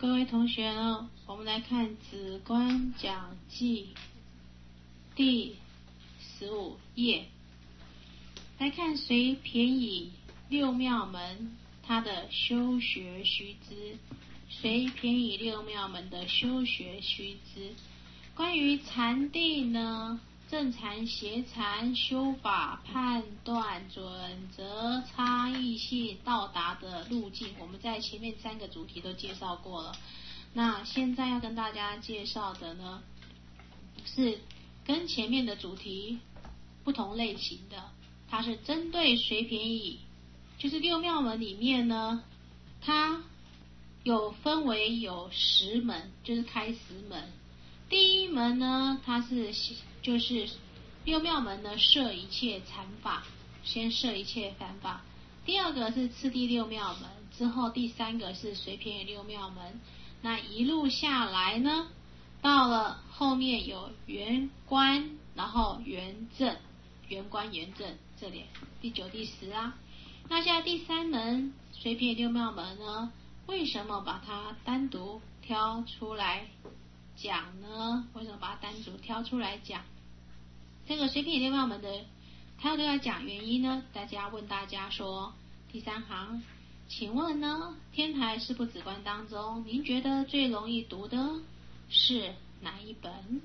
各位同学呢，我们来看《子观讲记》第15页，来看隋便以六妙门他的修学须知。隋便以六妙门的修学须知，关于禅定呢，正禅、邪禅、修法、判断、准则、差异性、到达的路径，我们在前面3个主题都介绍过了。那现在要跟大家介绍的呢，是跟前面的主题不同类型的，它是针对隋便以，就是六妙门里面呢，它有分为有10门，就是开10门。第一门呢，它是就是六妙门呢摄一切禅法，先摄一切禅法。第二个是次第六妙门，之后第3个是隋便以六妙门。那一路下来呢，到了后面有圆观，然后圆正，圆观圆正这里第9、第10啊。那现在第3门隋便以六妙门呢，为什么把它单独挑出来讲呢？为什么把它单独挑出来讲？这个隋便以六妙门的他要对他讲原因呢？大家问大家说，第3行，请问呢，天台四部子观当中，您觉得最容易读的是哪一本？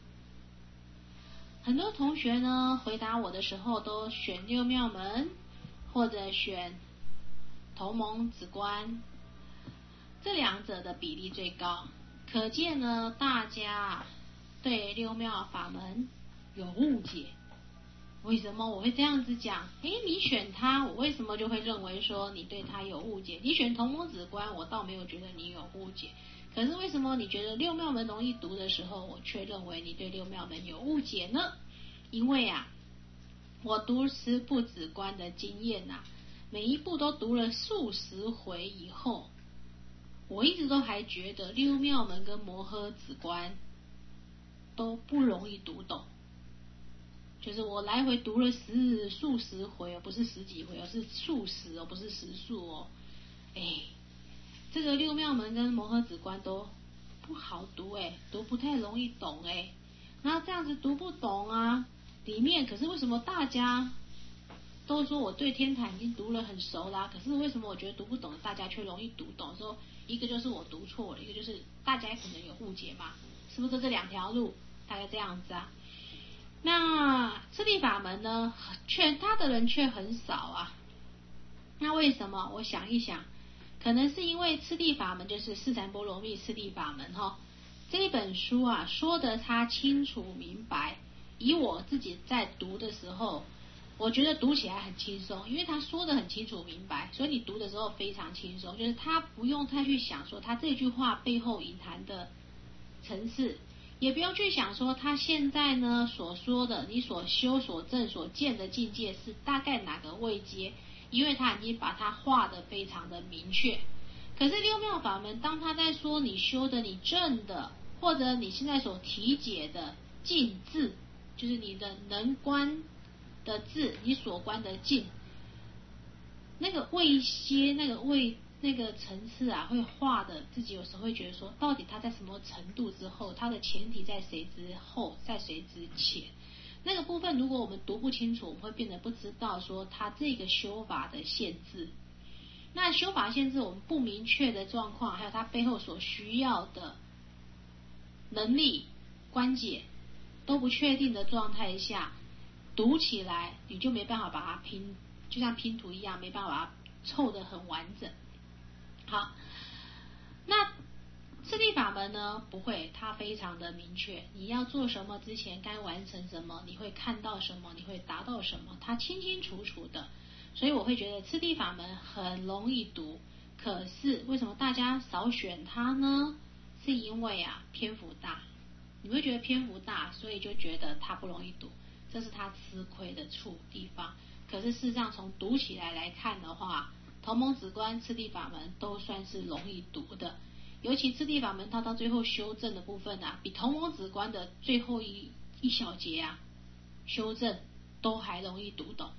很多同学呢回答我的时候都选六妙门，或者选同盟子观，这2者的比例最高。可见呢，大家对六妙法门有误解。为什么我会这样子讲？你选它，我为什么就会认为说你对它有误解？你选同盟子观，我倒没有觉得你有误解。可是为什么你觉得六妙门容易读的时候，我却认为你对六妙门有误解呢？因为我读10部子观的经验每一部都读了数十回以后，我一直都还觉得六妙门跟摩诃子观都不容易读懂。就是我来回读了数十回，不是10几回，而是数十不是10数这个六妙门跟摩诃子观都不好读都不太容易懂然后这样子读不懂里面可是为什么大家都说我对天台已经读了很熟啦，可是为什么我觉得读不懂，大家却容易读懂？说一个就是我读错了，一个就是大家可能有误解嘛，是不是这2条路大概这样子那次第法门呢，他的人却很少那为什么？我想一想，可能是因为次第法门就是四禅波罗蜜次第法门这一本书说得他清楚明白。以我自己在读的时候，我觉得读起来很轻松，因为他说得很清楚明白，所以你读的时候非常轻松，就是他不用太去想说他这句话背后隐含的层次，也不用去想说他现在呢所说的你所修所证所见的境界是大概哪个位阶，因为他已经把它画得非常的明确。可是六妙法门，当他在说你修的你证的，或者你现在所体解的境智，就是你的能观的智，你所观的境，那个位阶那个层次会画的自己有时候会觉得说，到底他在什么程度之后，他的前提在谁之后，在谁之前，那个部分如果我们读不清楚，我们会变得不知道说他这个修法的限制。那修法限制我们不明确的状况，还有他背后所需要的能力关节都不确定的状态下，读起来你就没办法把它拼，就像拼图一样，没办法把它凑得很完整。好，那次第法门呢不会，它非常的明确，你要做什么之前该完成什么，你会看到什么，你会达到什么，它清清楚楚的。所以我会觉得次第法门很容易读，可是为什么大家少选它呢？是因为篇幅大，你会觉得篇幅大，所以就觉得它不容易读，这是它吃亏的地方。可是事实上从读起来看的话，同盟子观次第法门都算是容易读的，尤其次第法门它到最后修正的部分比同盟子观的最后一小节修正都还容易读懂。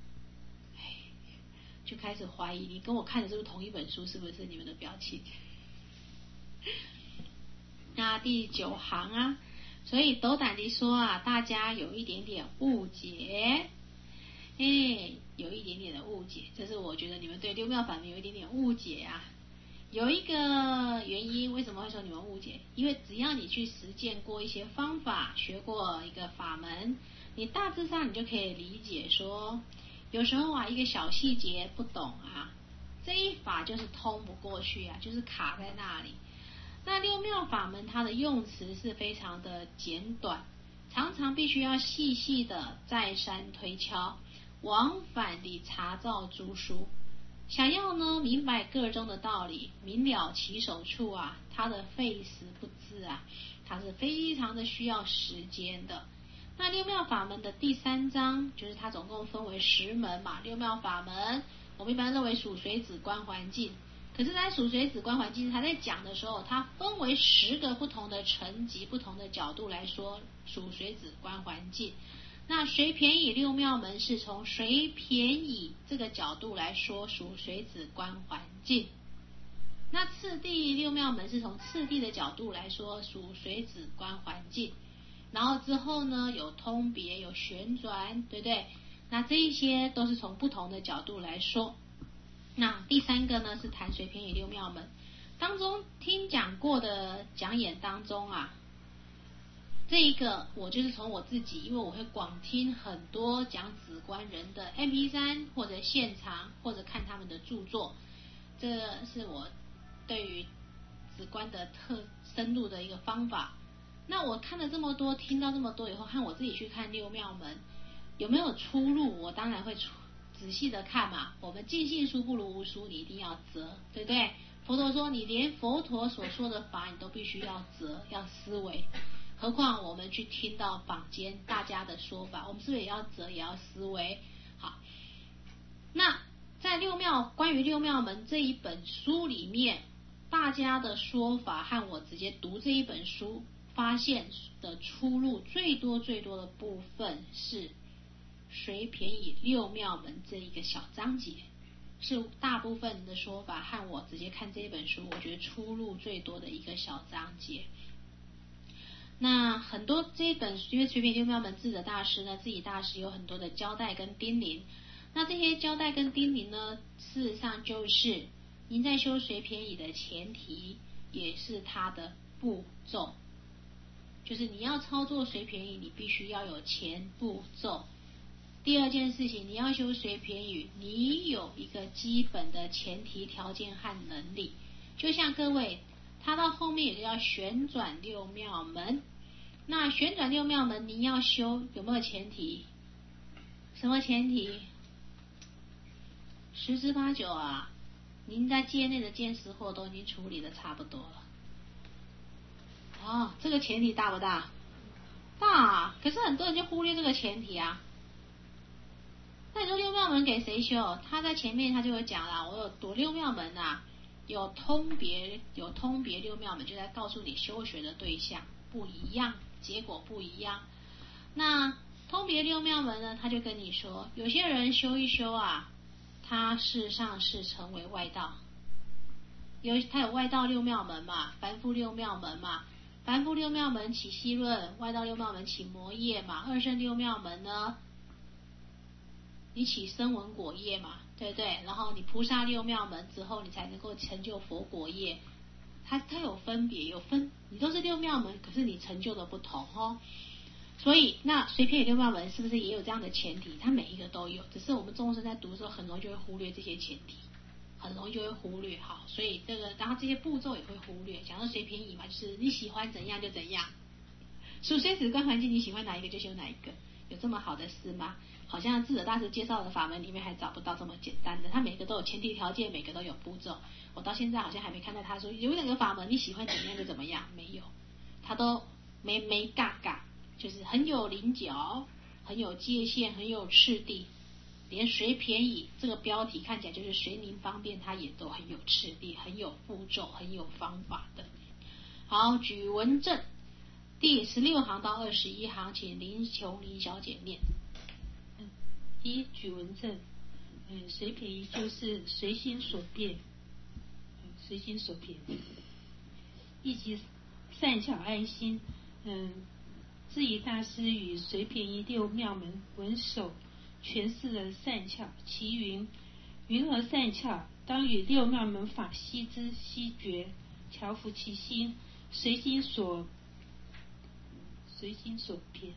就开始怀疑你跟我看的是不是同一本书，是不是你们的表情？ 啊，第9行啊。所以斗胆地说啊，大家有一点点误解，有一点点的误解，这是我觉得你们对六妙法门有一点点误解啊。有一个原因，为什么会说你们误解？因为只要你去实践过一些方法，学过一个法门，你大致上你就可以理解说，有时候啊一个小细节不懂啊，这一法就是通不过去啊，就是卡在那里。那六妙法门它的用词是非常的简短，常常必须要细细的再三推敲，往返地查照诸书。想要呢明白个中的道理，明了其手处啊，它的费时不赀啊，它是非常的需要时间的。那六妙法门的第3章，就是它总共分为10门嘛。六妙法门，我们一般认为属水止观环境，可是在属水止观环境它在讲的时候，它分为10个不同的层级、不同的角度来说属水止观环境。那随便以六妙门是从随便以这个角度来说属随止观环境，那次第六妙门是从次第的角度来说属随止观环境，然后之后呢有通别有旋转，对不对？那这一些都是从不同的角度来说。那第3个呢是谈随便以六妙门当中听讲过的讲演当中啊，这一个我就是从我自己，因为我会广听很多讲止观人的 MP3 或者现场或者看他们的著作，这是我对于止观的深入的一个方法。那我看了这么多，听到这么多以后，和我自己去看六妙门有没有出入，我当然会仔细的看嘛。我们尽信书不如无书，你一定要择，对不对？佛陀说你连佛陀所说的法你都必须要择，要思维，何况我们去听到坊间大家的说法，我们是不是也要择，也要思维？好，那在关于六妙门这一本书里面，大家的说法和我直接读这一本书发现的出入最多的部分是随便以六妙门这一个小章节，是大部分的说法和我直接看这一本书我觉得出入最多的一个小章节。那很多这一本因为随便六妙门智者大师呢，自己大师有很多的交代跟叮咛，那这些交代跟叮咛呢，事实上就是您在修随便以的前提，也是它的步骤，就是你要操作随便以，你必须要有前步骤。第二件事情，你要修随便以，你有一个基本的前提条件和能力。就像各位，他到后面也要旋转六妙门，那旋转六妙门您要修有没有前提？什么前提？10之8九啊，您在界内的见识惑都已经处理的差不多了。这个前提大不大？大，可是很多人就忽略这个前提啊。那你说六妙门给谁修？他在前面他就会讲啦，我有读六妙门啊，有通别六妙门，就在告诉你修学的对象不一样，结果不一样。那通别六妙门呢，他就跟你说，有些人修一修啊，他事实上是成为外道。他有外道六妙门嘛，凡夫六妙门嘛，凡夫六妙门起希论，外道六妙门起摩业嘛，二圣六妙门呢，你起声闻果业嘛，对不对？然后你菩萨六妙门之后，你才能够成就佛果业。它有分别，你都是六妙门，可是你成就的不同哦。所以那随便以六妙门是不是也有这样的前提？它每一个都有，只是我们众生在读的时候，很容易就会忽略这些前提，很容易就会忽略。好，所以然后这些步骤也会忽略。讲到随便以嘛，就是你喜欢怎样就怎样。属随止观环境，你喜欢哪一个就修哪一个，有这么好的事吗？好像智者大师介绍的法门里面还找不到这么简单的，他每个都有前提条件，每个都有步骤。我到现在好像还没看到他说有两个法门你喜欢怎么样就怎么样，没有，他都没嘎嘎，就是很有棱角，很有界限，很有次第。连随便以这个标题看起来就是随您方便，它也都很有次第，很有步骤，很有方法的。好，举文正第16行到21行，请林琼林小姐念。 一举文正，随便以就是随心所变，随心所变，意即善巧安心。智怡大师与随便一六妙门文首诠释了善巧，其云：云何善巧？当与六妙门法悉知悉觉，调伏其心，随心所偏，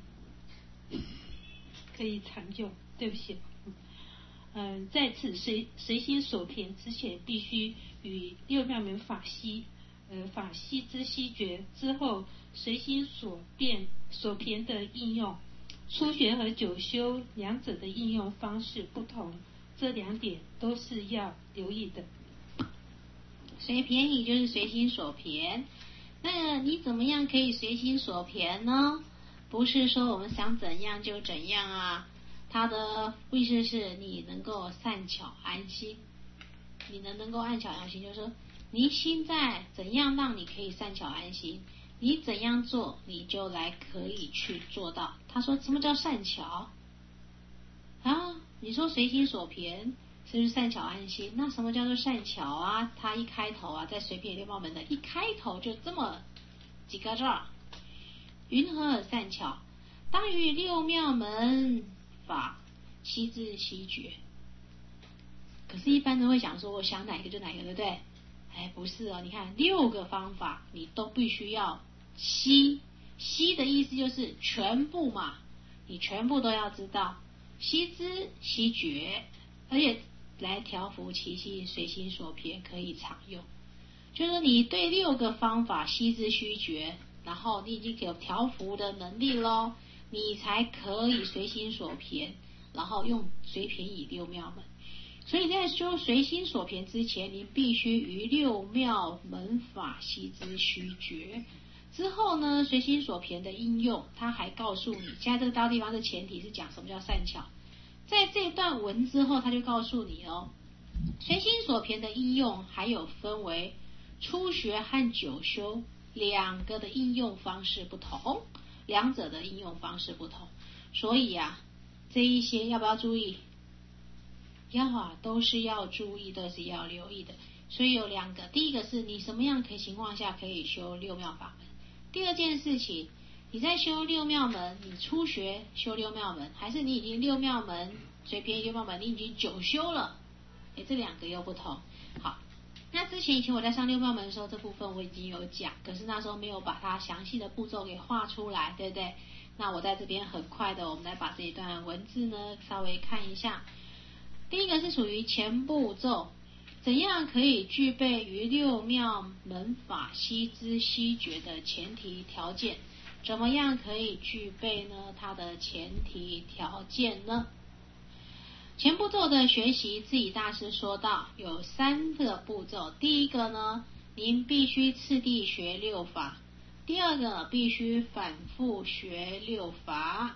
可以常用。对不起。在此随心所偏之前，必须与六妙门法悉知悉觉，之后随心所偏的应用。初学和久修两者的应用方式不同，这两点都是要留意的。 随偏也就是随心所偏。那你怎么样可以随心所偏呢？不是说我们想怎样就怎样啊。它的意思是你能够善巧安心。你能够善巧安心，就是说你心在怎样让你可以善巧安心，你怎样做你就来可以去做到。他说什么叫善巧啊？你说随心所偏是不是善巧安心？那什么叫做善巧啊？它一开头啊，在随便六妙门的一开头就这么几个字儿：云何善巧？当于六妙门法悉知悉觉。可是，一般人会想说，我想哪个就哪个，对不对？不是哦，你看6个方法，你都必须要悉。悉的意思就是全部嘛，你全部都要知道，悉知悉觉，而且来调伏其心，随心所偏，可以常用。就是你对6个方法悉知悉觉，然后你已经有调伏的能力咯，你才可以随心所偏，然后用随便以六妙门。所以在修随心所偏之前，你必须于六妙门法悉知悉觉。之后呢，随心所偏的应用，他还告诉你，现在这个大地方的前提是讲什么叫善巧。在这段文之后，他就告诉你哦，随心所偏的应用还有分为初学和久修两个的应用方式不同，两者的应用方式不同。所以啊，这一些要不要注意？都是要注意，都是要留意的。所以有2个，第一个是你什么样情况下可以修六妙法门。第二件事情，你在修六妙门，你初学修六妙门，还是你已经六妙门随便六妙门，你已经久修了，这2个又不同。好，那以前我在上六妙门的时候，这部分我已经有讲，可是那时候没有把它详细的步骤给画出来，对不对？那我在这边很快的，我们来把这一段文字呢稍微看一下。第一个是属于前步骤，怎样可以具备于六妙门法悉知悉觉的前提条件？怎么样可以具备呢？它的前提条件呢？前步骤的学习，智怡大师说到有3个步骤。第一个呢，您必须次第学6法；第二个必须反复学6法，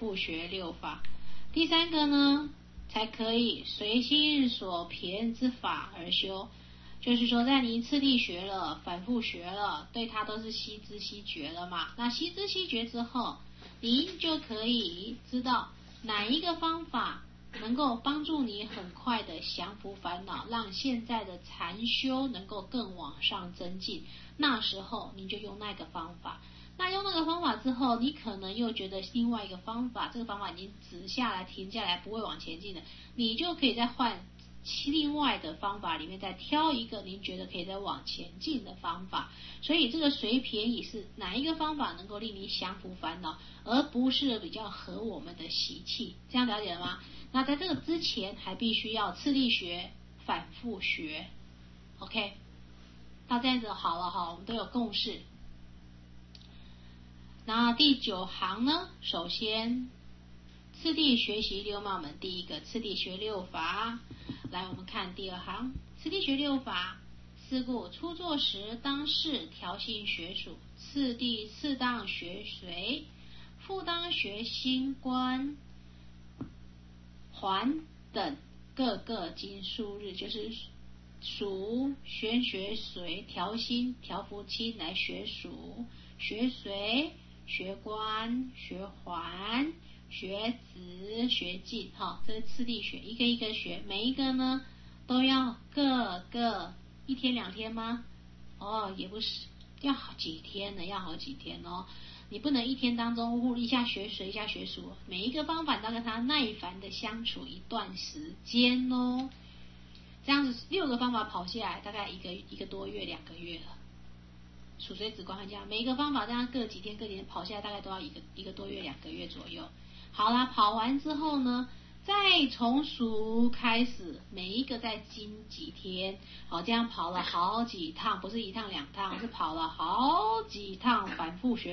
第三个呢，才可以随心所偏之法而修。就是说，在你次第学了，反复学了，对它都是悉知悉觉了嘛。那悉知悉觉之后，您就可以知道哪一个方法能够帮助你很快的降服烦恼，让现在的禅修能够更往上增进。那时候你就用那个方法。那用那个方法之后，你可能又觉得另外一个方法，这个方法已经止下来停下来不会往前进的，你就可以再换另外的方法里面再挑一个您觉得可以再往前进的方法。所以这个随便也是哪一个方法能够令你降服烦恼，而不是比较合我们的习气。这样了解了吗？那在这个之前还必须要次第学，反复学。 OK， 到这样子好了哈，我们都有共识。那第9行呢，首先次第学习六妙门，第一个次第学6法。来，我们看第2行，次第学6法，是故初作时当视调心学属，次第次当学随，复当学心观还等各个经数日，就是属宣学随，调心调伏心来学属，学随，学观，学还，学止，学静，这是次第学，一个一个学，每一个呢都要各个1天2天吗？也不是， 要好几天呢，要好几天哦。你不能一天当中一下学水一下学数，每一个方法都要跟他耐烦的相处一段时间哦。这样子6个方法跑下来，大概一个多月2个月了。数水止观环境，每一个方法这样各几天跑下来，大概都要一个多月2个月左右。好啦，跑完之后呢，再从数开始，每一个再经几天，好，这样跑了好几趟，不是1趟2趟，是跑了好几趟，反复学。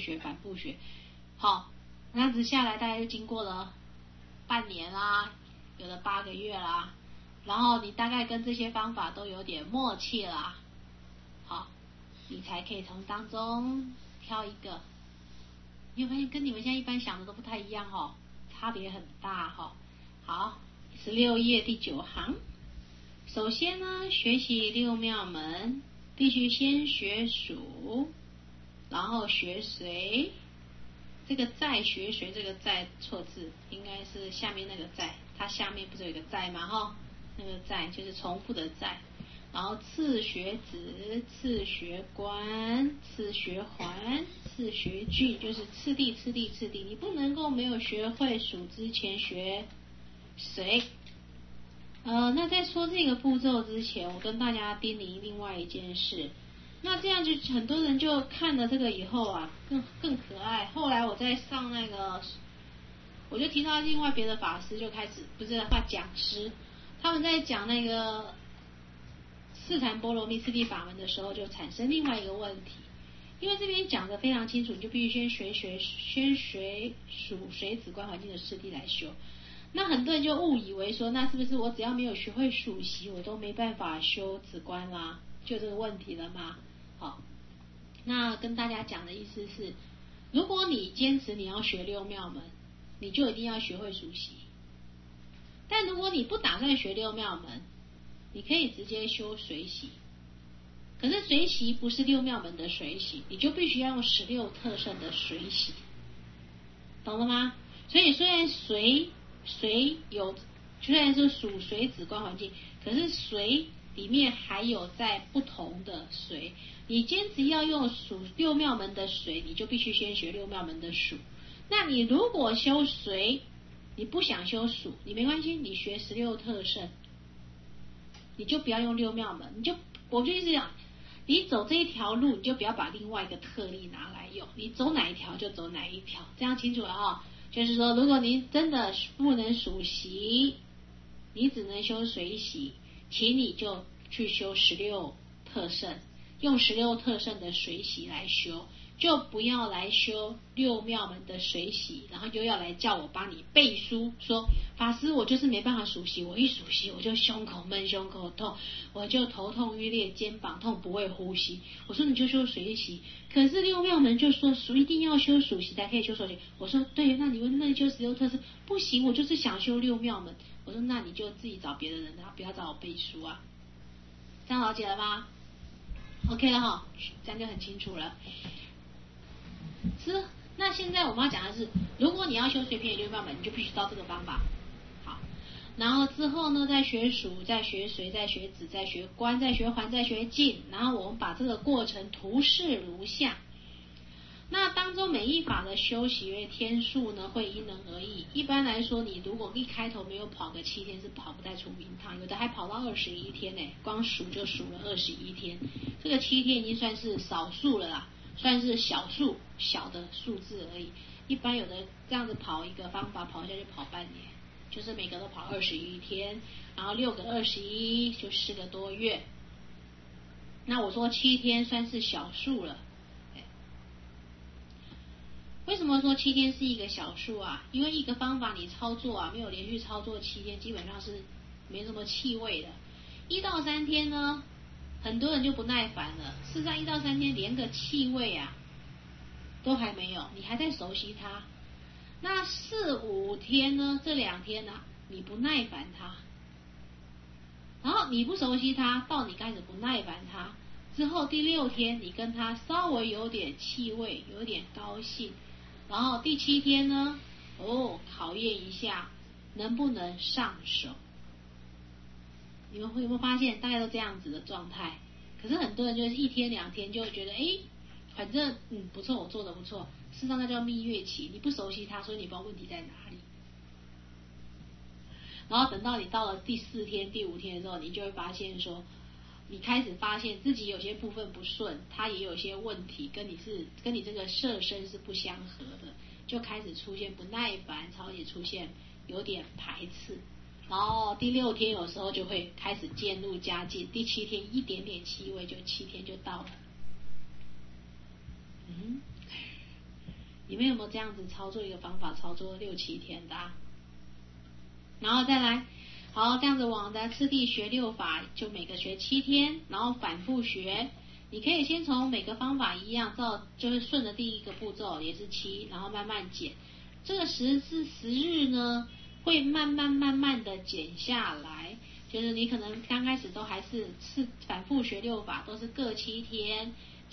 好，那样子下来大概就经过了半年啦，有的8个月啦，然后你大概跟这些方法都有点默契啦，好，你才可以从当中挑一个。你有发现跟你们现在一般想的都不太一样哦，差别很大哦。好，16页第9行。首先呢，学习6妙门，必须先学数，然后学随。这个在学随，这个在错字，应该是下面那个在，它下面不是有一个在吗？哈，那个在就是重复的在。然后次学止，次学观，次学环，次学句，就是次第。你不能够没有学会数之前学随。那在说这个步骤之前，我跟大家叮咛另外一件事。那这样就很多人就看了这个以后啊，更可爱。后来我在上那个，我就听到另外别的法师就开始，不是讲师，他们在讲那个四禅波罗蜜次第法门的时候，就产生另外一个问题。因为这边讲的非常清楚，你就必须先学数水止观环境的次第来修。那很多人就误以为说，那是不是我只要没有学会数息，我都没办法修止观啦？就这个问题了吗？好，那跟大家讲的意思是，如果你坚持你要学6妙门，你就一定要学会数息。但如果你不打算学6妙门，你可以直接修随息。可是随息不是6妙门的随息，你就必须要用16特胜的随息，懂了吗？所以虽然随有，虽然是属水止观环境，可是随里面还有在不同的随。你坚持要用数6妙门的随，你就必须先学6妙门的数。那你如果修随，你不想修数，你没关系，你学16特胜，你就不要用6妙门，我就一直讲，你走这一条路，你就不要把另外一个特例拿来用，你走哪一条就走哪一条，这样清楚了哈。就是说，如果你真的不能数息，你只能修随息，请你就去修16特胜，用16特胜的随息来修，就不要来修6妙门的随息，然后又要来叫我帮你背书，说法师我就是没办法数息，我一数息我就胸口闷、胸口痛，我就头痛欲裂、肩膀痛，不会呼吸。我说你就修随息，可是6妙门就说一定要修数息才可以修随息。我说对，那你修16特胜不行，我就是想修6妙门。我说那你就自己找别的人，不要找我背书啊。这样了解了吗？ OK 了哈，这样就很清楚了。那现在我们要讲的是，如果你要修随偏6妙门，你就必须照这个方法。好，然后之后呢，再学数，再学随，再学止，再学观，再学环，再学静。然后我们把这个过程图示如下。那当中每一法的修习天数呢，会因人而异。一般来说，你如果一开头没有跑个7天，是跑不太出名堂，有的还跑到21天呢，光数就数了21天。这个7天已经算是少数了啦，算是小的数字而已。一般有的这样子跑一个方法跑下去跑半年，就是每个都跑21天，然后6个21就4个多月。那我说7天算是小数了。为什么说7天是一个小数啊？因为一个方法你操作啊，没有连续操作7天，基本上是没什么气味的。1到3天呢，很多人就不耐烦了。事实上1到3天连个气味啊都还没有，你还在熟悉它。那4、5天呢，这2天呢，你不耐烦它，然后你不熟悉它，到你开始不耐烦它之后，第6天你跟它稍微有点气味，有点高兴。然后第7天呢，考验一下能不能上手。你们有没有发现大概都这样子的状态？ 可是很多人就是1天2天就觉得反正不错，我做的不错，事实上那叫蜜月期，你不熟悉它，所以你不知道问题在哪里。然后等到你到了第4天、第5天的时候，你就会发现说，你开始发现自己有些部分不顺，它也有一些问题，跟你这个色身是不相合的，就开始出现不耐烦，然后也出现有点排斥。然后第6天有时候就会开始渐入佳境，第7天一点点气味，就7天就到了。你们有没有这样子操作一个方法，操作6、7天的然后再来，好，这样子往的次第学6法，就每个学7天，然后反复学。你可以先从每个方法一样，就是顺着第一个步骤也是7，然后慢慢减。这个10日呢，会慢慢的减下来。就是你可能刚开始都还是反复学6法，都是各7天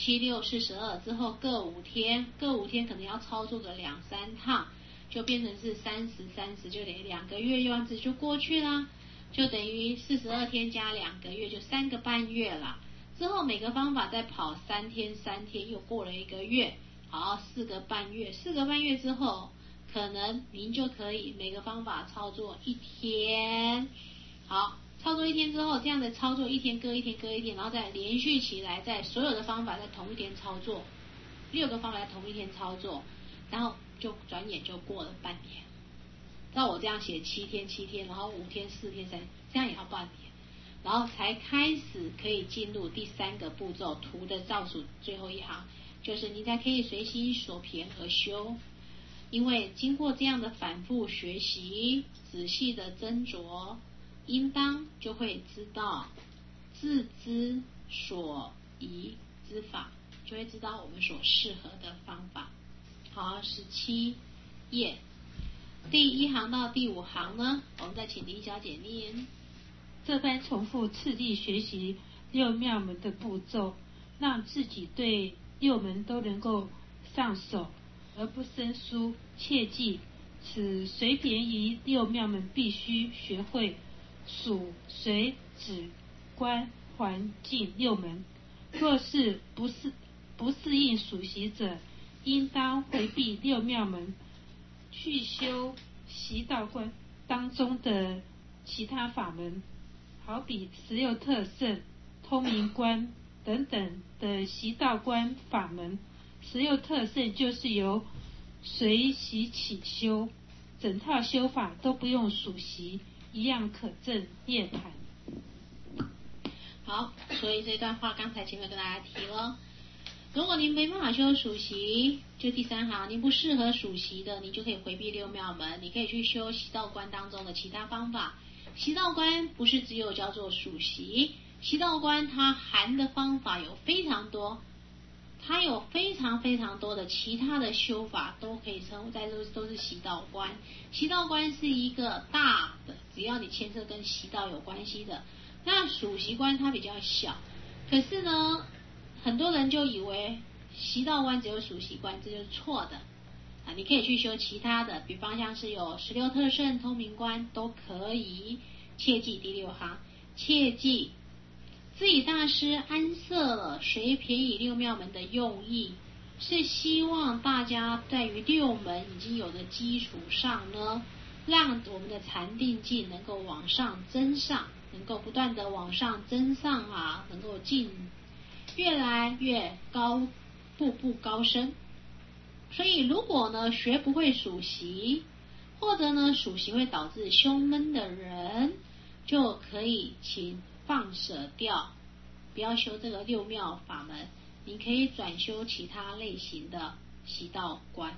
，7、6、42，之后各5天，可能要操作个2、3趟。就变成是30，就等于2个月样子就过去啦，就等于42天加2个月，就3个半月啦。之后每个方法再跑3天，又过了1个月，好，4个半月之后，可能您就可以每个方法操作1天。好，操作1天之后，这样的操作1天各1天，然后再连续起来，在所有的方法在同一天操作，6个方法在同一天操作，然后就转眼就过了半年。照我这样写7天，然后5天、4天、3天，这样也要半年，然后才开始可以进入第3个步骤，图的倒数最后一行，就是你才可以随心所偏而修。因为经过这样的反复学习，仔细的斟酌，应当就会知道自知所宜之法，就会知道我们所适合的方法。好，17页第1行到第5行呢，我们再请林小姐念。 这番重复次第学习6妙门的步骤，让自己对6门都能够上手而不生疏。切记，此随便于6妙门必须学会数、随、止、观、环、境6门。若是不适应数习者，应当回避6妙门，去修习道观当中的其他法门，好比16特胜、通明观等等的习道观法门。16特胜就是由随习起修，整套修法都不用数习，一样可证涅槃。 好，所以这段话刚才前面跟大家提了，如果您没办法修数习，就第3行，您不适合数习的，你就可以回避6妙门，你可以去修习道观当中的其他方法。习道观不是只有叫做数习，习道观它含的方法有非常多，它有非常多的其他的修法，都可以称在都是习道观。习道观是一个大的，只要你牵涉跟习道有关系的。那数习观它比较小，可是呢，很多人就以为习道观只有数习观，这就是错的你可以去修其他的，比方像是有16特胜、通明观都可以。切记第6行，切记自己大师安设了随便以6妙门的用意，是希望大家在于6门已经有的基础上呢，让我们的禅定境能够往上增上，能够不断的往上增上能够越来越高，步步高升。所以如果呢学不会数习，或者呢数习会导致胸闷的人，就可以请放舍掉，不要修这个6妙法门，你可以转修其他类型的习道观，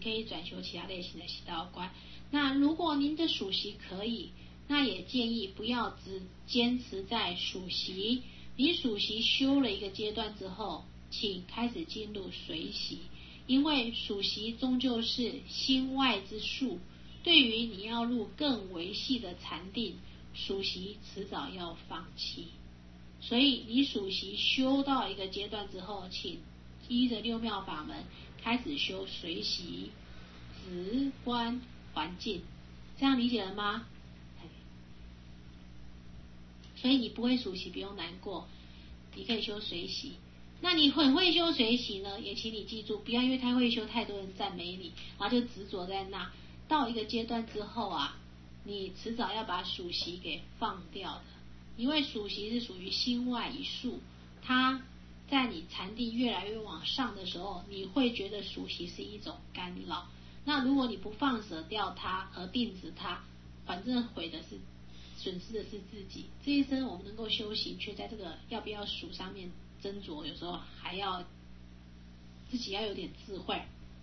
那如果您的数习可以，那也建议不要只坚持在数习，你数习修了一个阶段之后，请开始进入随习，因为数习终究是心外之术，对于你要入更维系的禅定，数习迟早要放弃。所以你数习修到一个阶段之后，请依着6妙法门开始修随习、止、观、环境，这样理解了吗？所以你不会数习不用难过， 你可以修随喜。那你很会修随喜呢，也请你记住，不要因为太会修，太多人赞美你，然后就执着在那。到一个阶段之后啊，你迟早要把属习给放掉的，因为属习是属于心外一术，它在你禅定越来越往上的时候，你会觉得属习是一种干扰。那如果你不放舍掉它而定止它，反正损失的是自己。这一生我们能够修行，却在这个要不要数上面斟酌，有时候还要自己要有点智慧，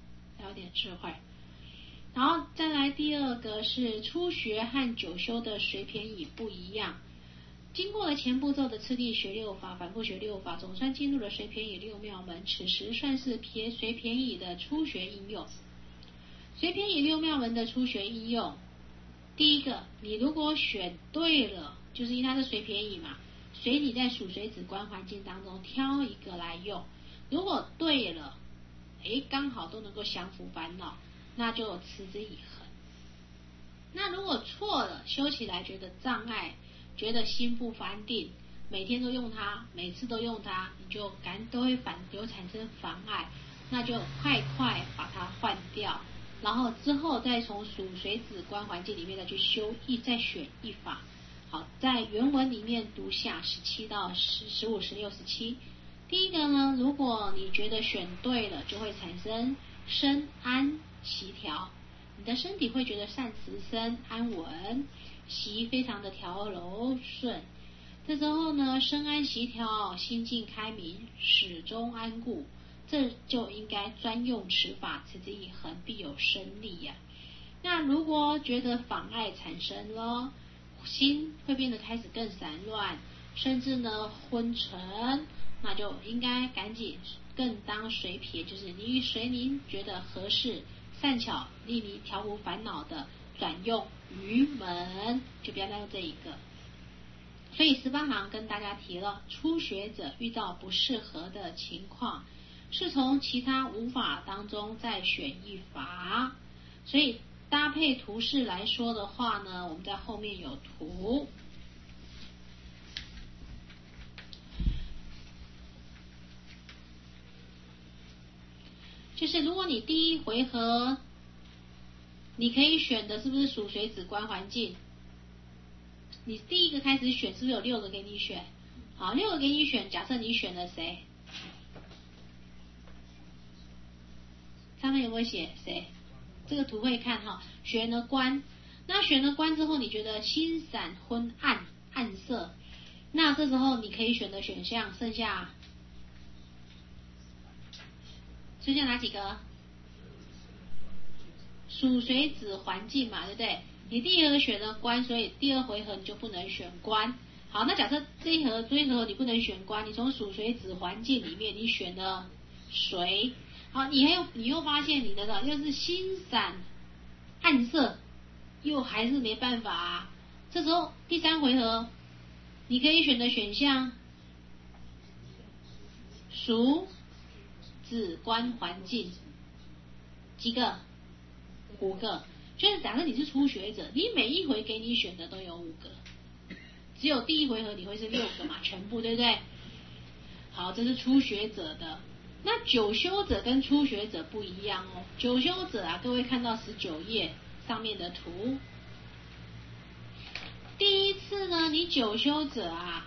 然后再来第二个是初学和久修的随便已不一样。经过了前步骤的次第学六法，反复学六法，总算进入了随便已六妙门。此时算是随便已的初学应用。随便已六妙门的初学应用，第一个，你如果选对了，就是因为它是随便已嘛，随你在数随止观环境当中挑一个来用。如果对了，刚好都能够降伏烦恼，那就持之以恒。那如果错了，修起来觉得障碍，觉得心不安定，每天都用它，每次都用它，你就都会有产生妨碍，那就快把它换掉，然后之后再从数随止观环境里面再去再选一法。好，在原文里面读下17到15、16、17。第一个呢，如果你觉得选对了，就会产生身安习调，你的身体会觉得善持身安稳，习非常的柔顺。这时候呢，身安习调，心境开明，始终安固，这就应该专用持法，持之以恒，必有生利呀。那如果觉得妨碍产生了，心会变得开始更散乱，甚至呢昏沉，那就应该赶紧更当随撇，就是你随您觉得合适、善巧令你调伏烦恼的，转用于门，就不要再用这一个。所以十八行跟大家提了，初学者遇到不适合的情况，是从其他五法当中再选一法。所以搭配图示来说的话呢，我们在后面有图，就是如果你第一回合你可以选的是不是数随止观环境，你第一个开始选是不是有6个给你选？好，6个给你选，假设你选了谁？上面有没有写谁？这个图会看哈，选了观。那选了观之后，你觉得心散昏暗色，那这时候你可以选的选项剩下哪几个？数随止环境嘛，对不对？你第一回合选了观，所以第二回合你就不能选观。好，那假设这一回合你不能选观，你从数随止环境里面你选了随，好，你又发现你的又是心散暗色，又还是没办法啊。这时候第三回合你可以选的选项数止观环境几个？5个。就是假设你是初学者，你每一回给你选的都有5个，只有第一回合你会是6个嘛，全部对不对？好，这是初学者的。那久修者跟初学者不一样哦。久修者啊，各位看到19页上面的图，第一次呢，你久修者啊，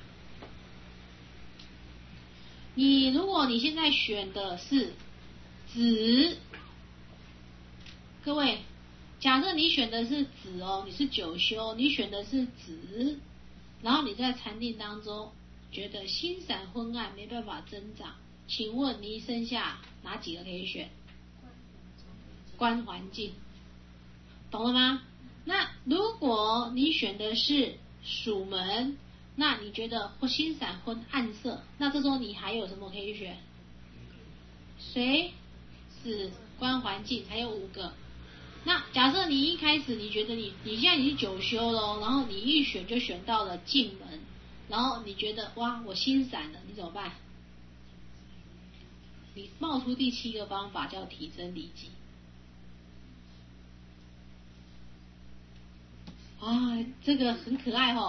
如果你现在选的是止，各位，假设你选的是止哦，你是久修，你选的是止，然后你在禅定当中觉得心散昏暗，没办法增长，请问你剩下哪几个可以选？观环境，懂了吗？那如果你选的是属门，那你觉得心散昏暗色，那这时候你还有什么可以选？随止观环境，还有5个。那假设你一开始你觉得你现在已经久修了，然后你一选就选到了进门，然后你觉得哇我心散了，你怎么办？你冒出第7个方法叫提真离寂。这个很可爱哦。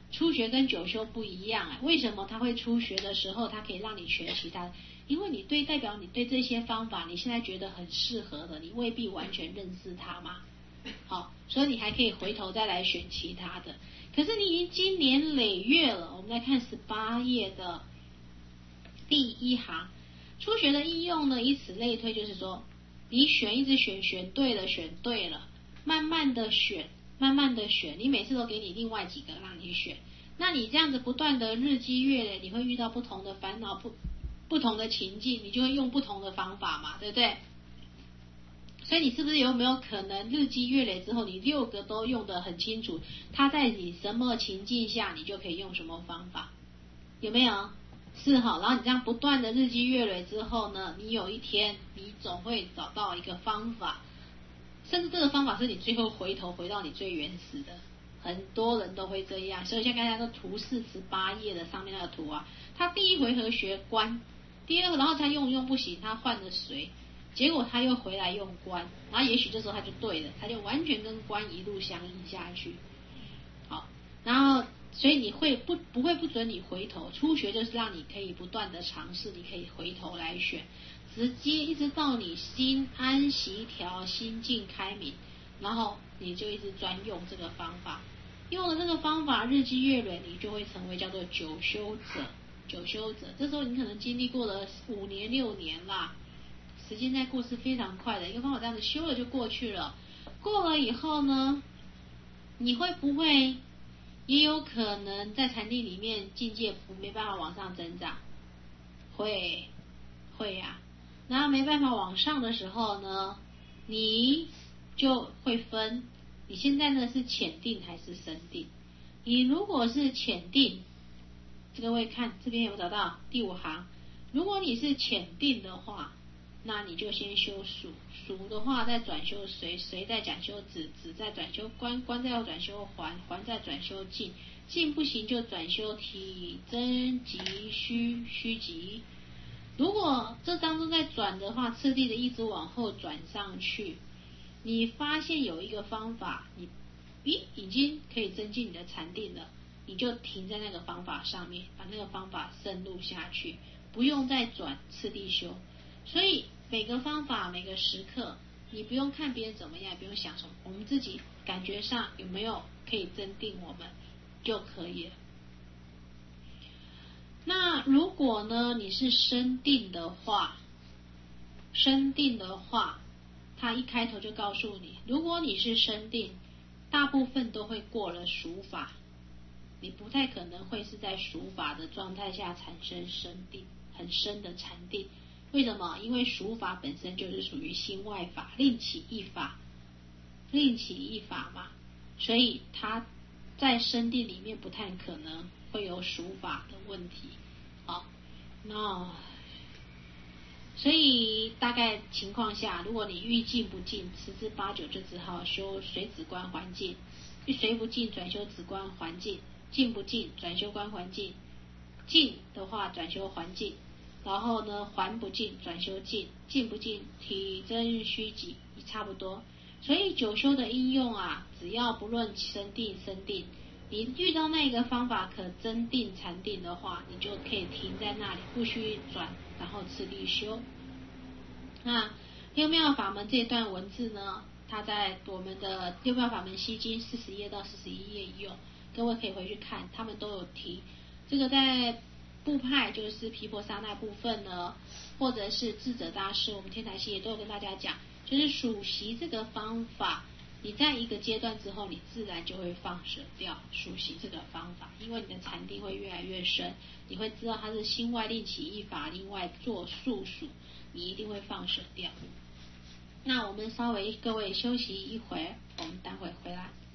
初学跟九修不一样为什么他会初学的时候他可以让你学其他的？因为你代表你对这些方法你现在觉得很适合的，你未必完全认识它嘛。好，所以你还可以回头再来选其他的。可是你已经经年累月了，我们来看18页的第1行，初学的应用呢，以此类推，就是说你一直选对了，慢慢的选，你每次都给你另外几个让你选，那你这样子不断的日积月累，你会遇到不同的烦恼，不同的情境，你就会用不同的方法嘛，对不对？所以你是不是有没有可能日积月累之后，你6个都用得很清楚，它在你什么情境下你就可以用什么方法，有没有？是哈，然后你这样不断的日积月累之后呢，你有一天你总会找到一个方法，甚至这个方法是你最后回到你最原始的，很多人都会这样。所以像刚才那个图48页的上面那个图啊，他第一回合学观，第二个然后他用不行，他换了随，结果他又回来用观，然后也许这时候他就对了，他就完全跟观一路相应下去。好，然后所以你会不会不准你回头？初学就是让你可以不断的尝试，你可以回头来选，直接一直到你心安习调，心境开明，然后你就一直专用这个方法，用了这个方法日积月累，你就会成为叫做九修者。这时候你可能经历过了5年6年啦，时间在过是非常快的，一个方法这样子修了就过去了。过了以后呢，你会不会也有可能在禅定里面境界没办法往上增长？会呀。然后没办法往上的时候呢，你就会分你现在呢是浅定还是深定。你如果是浅定，各位看这边有找到第5行，如果你是浅定的话，那你就先修数的话再转修随再转修止再转修观再要转修环再转修静不行就转修体真极虚极。如果这当中在转的话，次第的一直往后转上去，你发现有一个方法你已经可以增进你的禅定了，你就停在那个方法上面，把那个方法深入下去，不用再转次第修。所以每个方法每个时刻，你不用看别人怎么样，不用想什么，我们自己感觉上有没有可以增定我们就可以了。那如果呢你是深定的话，他一开头就告诉你，如果你是深定，大部分都会过了数法，你不太可能会是在数法的状态下产生深定，很深的禅定。为什么？因为数法本身就是属于心外法，另起一法嘛，所以它在深定里面不太可能会有数法的问题。好，那所以大概情况下，如果你欲静不静，10之8九就只好修随止观环境，随不静转修止观环境，静不静转修观环境，静的话转修环境，然后呢环不静转修静，静不静体真虚极，差不多。所以九修的应用啊，只要不论深定，你遇到那个方法可增定禅定的话，你就可以停在那里，不需转，然后次第修。那六妙法门这段文字呢，它在我们的六妙法门西经40页到41页有，各位可以回去看，他们都有提。这个在部派就是毗婆沙那部分呢，或者是智者大师，我们天台系也都有跟大家讲，就是数息这个方法，你在一个阶段之后，你自然就会放舍掉数息这个方法，因为你的禅定会越来越深，你会知道它是心外另起一法，另外做数数，你一定会放舍掉。那我们稍微各位休息一会儿，我们待会回来。